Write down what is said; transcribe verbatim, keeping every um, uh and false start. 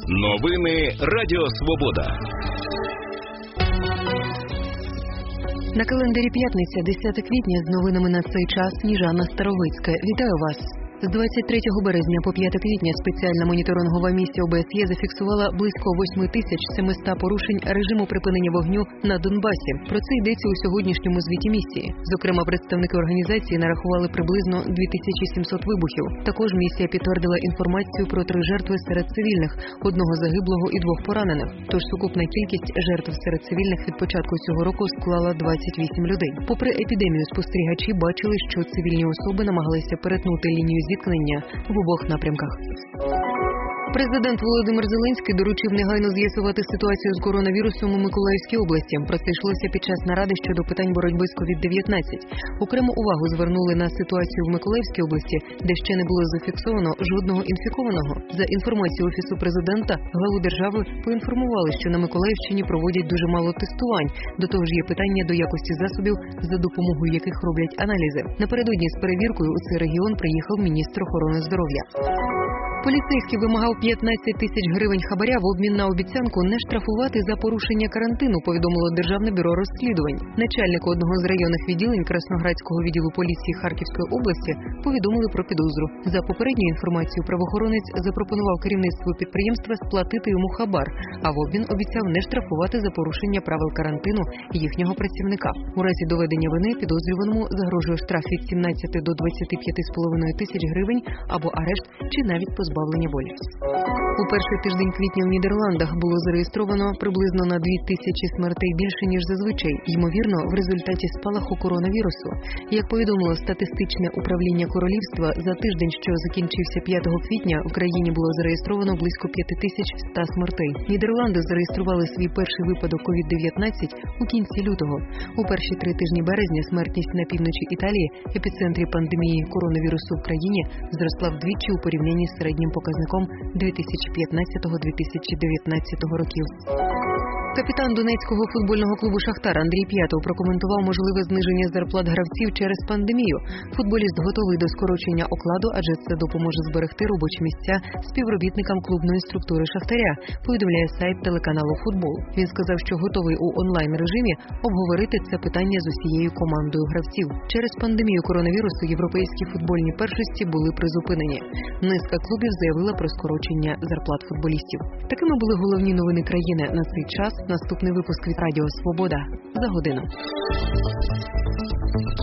Новини Радіо Свобода. На календарі п'ятниця, десяте квітня, з новинами на цей час Сніжана Старовицька. Вітаю вас! З двадцять третього березня по п'яте квітня спеціальна моніторингова місія О Б С Є зафіксувала близько восьми тисяч семисот порушень режиму припинення вогню на Донбасі. Про це йдеться у сьогоднішньому звіті місії. Зокрема, представники організації нарахували приблизно дві тисячі сімсот вибухів. Також місія підтвердила інформацію про три жертви серед цивільних, одного загиблого і двох поранених. Тож сукупна кількість жертв серед цивільних від початку цього року склала двадцять вісім людей. Попри епідемію, спостерігачі бачили, що цивільні особи намагалися перетнути лінію зіткнення в обох напрямках. Президент Володимир Зеленський доручив негайно з'ясувати ситуацію з коронавірусом у Миколаївській області. Про це йшлося під час наради щодо питань боротьби з ковід дев'ятнадцять. Окрему увагу звернули на ситуацію в Миколаївській області, де ще не було зафіксовано жодного інфікованого. За інформацією Офісу Президента, главу держави поінформували, що на Миколаївщині проводять дуже мало тестувань. До того ж є питання до якості засобів, за допомогою яких роблять аналізи. Напередодні з перевіркою у цей регіон приїхав міністр охорони здоров'я. Поліцейський вимагав п'ятнадцять тисяч гривень хабаря в обмін на обіцянку не штрафувати за порушення карантину, повідомило Державне бюро розслідувань. Начальнику одного з районних відділень Красноградського відділу поліції Харківської області повідомили про підозру. За попередньою інформацією, правоохоронець запропонував керівництву підприємства сплатити йому хабар, а в обмін обіцяв не штрафувати за порушення правил карантину їхнього працівника. У разі доведення вини підозрюваному загрожує штраф від сімнадцяти до двадцяти п'яти з половиною тисяч гривень або арешт чи навіть позбавлення волі. У перший тиждень квітня в Нідерландах було зареєстровано приблизно на дві тисячі смертей більше, ніж зазвичай, ймовірно, в результаті спалаху коронавірусу. Як повідомило статистичне управління королівства, за тиждень, що закінчився п'ятого квітня, в країні було зареєстровано близько п'ять тисяч сто смертей. Нідерланди зареєстрували свій перший випадок ковід дев'ятнадцять у кінці лютого. У перші три тижні березня смертність на півночі Італії, епіцентрі пандемії коронавірусу в країні, зросла вдвічі у порівнянні з середнім показником дві тисячі п'ятнадцятого - дві тисячі дев'ятнадцятого років. Капітан Донецького футбольного клубу «Шахтар» Андрій П'ятов прокоментував можливе зниження зарплат гравців через пандемію. Футболіст готовий до скорочення окладу, адже це допоможе зберегти робочі місця співробітникам клубної структури «Шахтаря», повідомляє сайт телеканалу «Футбол». Він сказав, що готовий у онлайн-режимі обговорити це питання з усією командою гравців. Через пандемію коронавірусу європейські футбольні першості були призупинені. Низка клубів заявила про скорочення зарплат футболістів. Такими були головні новини країни на цей час. Наступний випуск від Радіо Свобода за годину.